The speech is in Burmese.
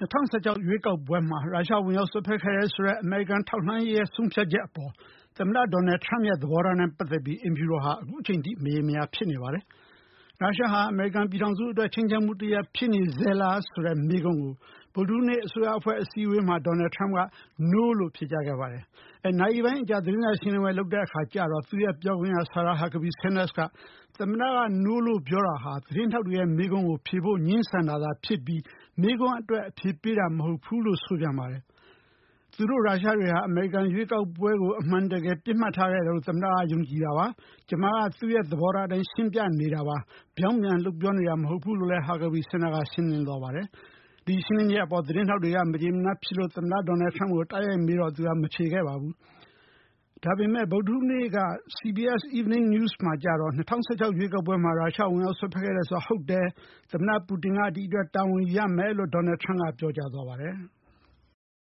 2016 ရွေးကောက်ပွဲမှာရုရှားဝင်ရောက်စွက်ဖက်ခဲ့တဲ့ဆိုတဲ့အမေရိကန်ထောက်လှမ်းရေးရဲ့ဆုံးဖြတ်ချက်အပေါ်သမ္မတဒေါ်နယ်ထရမ့်ရဲ့သဘောထားနဲ့ပတ်သက်ပြီးအိမ်ဖြူတော်ဟာအခုအချိန်ထိမရေမရာဖြစ်နေပါတယ်။ရုရှားဟာအမေရိကန်ပြည်ထောင်စုအတွက်ခြိမ်းခြောက်မှုတစ်ရပ်ဖြစ်နေသေးလားဆိုတဲ့မေးခွန်းကိုဗုဒ္ဓဟူးနေ့အစိုးရအဖွဲ့အစည်းအဝေးမှာဒေါ်နယ်ထရမ့်က No လို့ဖြေကြားခဲ့ပါတယ်။နာရီပိုင်းအကြာသတင်းစာရှင်းလင်းပွဲလုပ်တဲ့အခါကျတော့သူ့ရဲ့ပြောခွင့်ရ Sarah Huckabee Sanders ကသမ္မတက No လို့ပြောတာဟာသတင်းထောက်တွေရဲ့မေးခွန်းကိုဖြေဖို့ငြင်းဆန်တာသာဖြစ်ပြီးမေးခွန်းအတွက်အဖြေပေးတာမဟုတ်ဘူးလို့ဆိုပြန်ပါတယ်။သူတို့ရုရှားတွေဟာအမေရိကန်ရွေးကောက်ပွဲကိုအမှန်တကယ်ပြစ်မှတ်ထားခဲ့တယ်လို့သမ္မတကယုံကြည်တာပါ။ကျွန်မကသူ့ရဲ့သဘောထားအတိုင်းရှင်းပြနေတာပါ။ပြောင်းပြန်လုပ်ပြောနေတာမဟုတ်ဘူးလို့လည်း Huckabee Sanders ကရှင်းလင်းသွားပါတယ်။ဒီရှင်းလင်းချက်အပေါ်သတင်းထောက်တွေကမကျေမနပ်ဖြစ်လို့သမ္မတဒေါ်နယ်ထရမ့်ကိုတိုက်ရိုက်မေးတော့သူကမဖြေခဲ့ပါဘူး။ဒါပေမဲ့ဗုဒ္ဓဟူးနေ့က CBS Evening News မှာကြတော့2016ရွေးကောက်ပွဲမှာရုရှားဝင်ရောက်စွက်ဖက်ခဲ့တယ်ဆိုတာဟုတ်တယ်သမ္မတပူတင်ကဒီအတွက်တာဝန်ယူရမယ်လို့ဒေါ်နယ်ထရမ့်ကပြောကြားသွားပါတယ်။